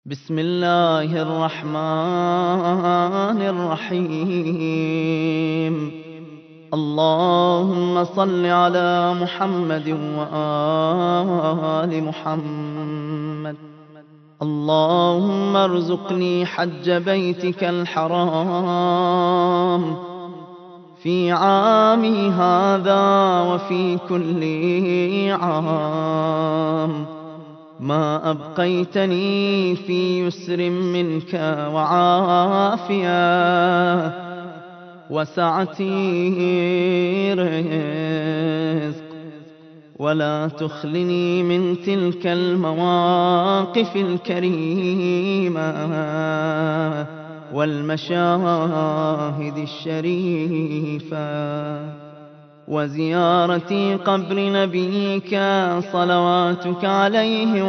بسم الله الرحمن الرحيم. اللهم صل على محمد وآل محمد. اللهم ارزقني حج بيتك الحرام في عامي هذا وفي كل عام، ما أبقيتني في يسر منك وعافية وسعة رزق، ولا تخلني من تلك المواقف الكريمة والمشاهد الشريفة وزيارة قبر نبيك صلواتك عليه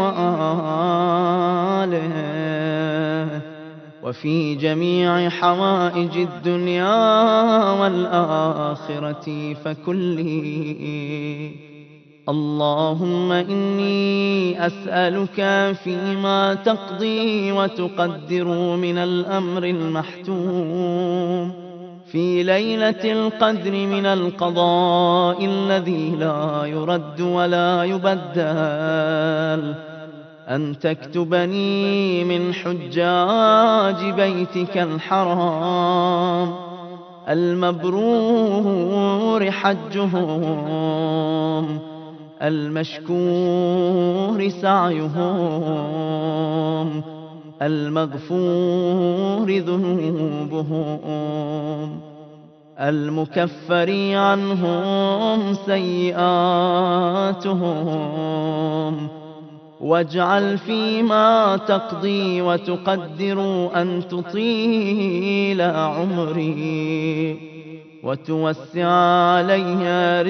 وآله، وفي جميع حوائج الدنيا والآخرة فكله. اللهم إني أسألك فيما تقضي وتقدر من الأمر المحتوم في ليلة القدر من القضاء الذي لا يرد ولا يبدل، أن تكتبني من حجاج بيتك الحرام المبرور حجهم المشكور سعيهم المغفور ذنوبهم المكفر عنهم سيئاتهم. واجعل فيما تقضي وتقدر أن تطيل عمري وتوسع علي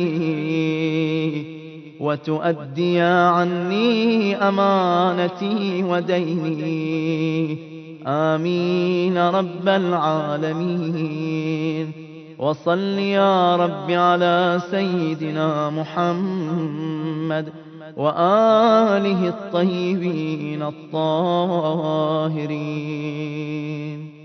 رزقي وتؤدي عني أمانتي وديني، آمين رب العالمين. وصل يا رب على سيدنا محمد وآله الطيبين الطاهرين.